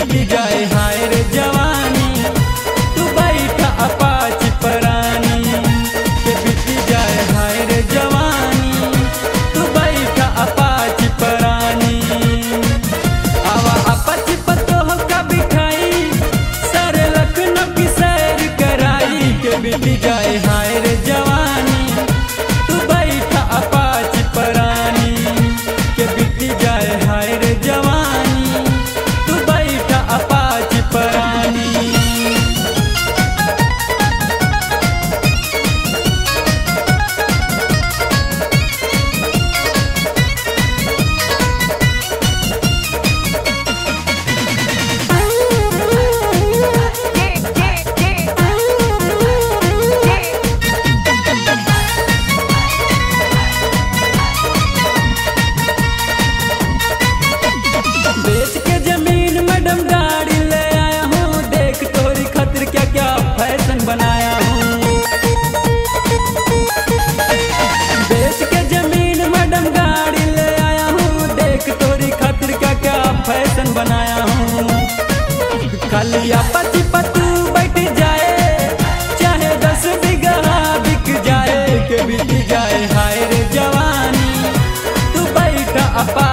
बीत जाए हाय रे जवानी, तू बैठा अपाची परानी के बीत जाए हाय रे जवानी, तू बैठा अपाची परानी। आवा अपाची पतोह का बिठाई, सारे लखनऊ की सैर कराई के बीत जाए हाय रे जवानी, तू बैठा अपाची परानी के बीत जाए हाय रे जवानी, तू बैठा अपाची परानी। बेच के जमीन मैडम गाड़ी ले आया हूँ, देख तोरी खातिर क्या क्या फैशन बनाया हूँ। बेच के जमीन मैडम गाड़ी ले आया हूँ, देख तोरी खातिर क्या क्या फैशन बनाया हूँ। खाली अपाची पतू बैठ जाए, चाहे 10 बीघा बिक जाए के बीत जाए हाय रे जवानी, तू बैठा अपा